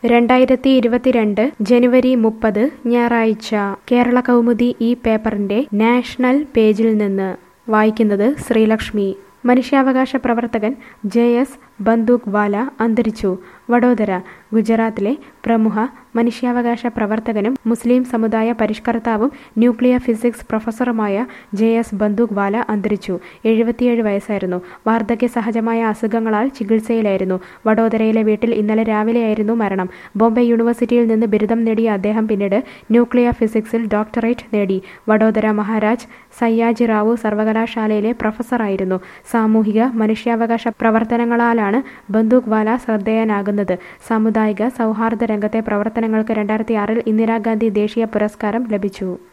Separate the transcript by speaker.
Speaker 1: 2022 ജനുവരി 30 ഞായറാഴ്ച കേരള കൗമുദി ഈ പേപ്പറിന്റെ നാഷണൽ പേജിൽ നിന്ന് വായിക്കുന്നത് ശ്രീലക്ഷ്മി. മനുഷ്യാവകാശ പ്രവർത്തകൻ JS ബന്ദൂക്വാല അന്തരിച്ചു. വഡോദര. ഗുജറാത്തിലെ പ്രമുഖ മനുഷ്യാവകാശ പ്രവർത്തകനും മുസ്ലിം സമുദായ പരിഷ്കർത്താവും ന്യൂക്ലിയർ ഫിസിക്സ് പ്രൊഫസറുമായ JS ബന്ദൂക്വാല അന്തരിച്ചു. 77 വയസ്സായിരുന്നു. വാർദ്ധക്യ സഹജമായ അസുഖങ്ങളാൽ ചികിത്സയിലായിരുന്നു. വഡോദരയിലെ വീട്ടിൽ ഇന്നലെ രാവിലെയായിരുന്നു മരണം. ബോംബെ യൂണിവേഴ്സിറ്റിയിൽ നിന്ന് ബിരുദം നേടിയ അദ്ദേഹം പിന്നീട് ന്യൂക്ലിയർ ഫിസിക്സിൽ ഡോക്ടറേറ്റ് നേടി. വഡോദര മഹാരാജ് സയ്യാജിറാവു സർവകലാശാലയിലെ പ്രൊഫസറായിരുന്നു. സാമൂഹിക മനുഷ്യാവകാശ പ്രവർത്തനങ്ങളാലാണ് ബന്ദൂക്വാല ശ്രദ്ധേയനാകുന്നത്. സാമുദായിക സൗഹാർദ്ദ രംഗത്തെ പ്രവർത്തനങ്ങൾക്ക് 2006 ഇന്ദിരാഗാന്ധി ദേശീയ പുരസ്കാരം ലഭിച്ചു.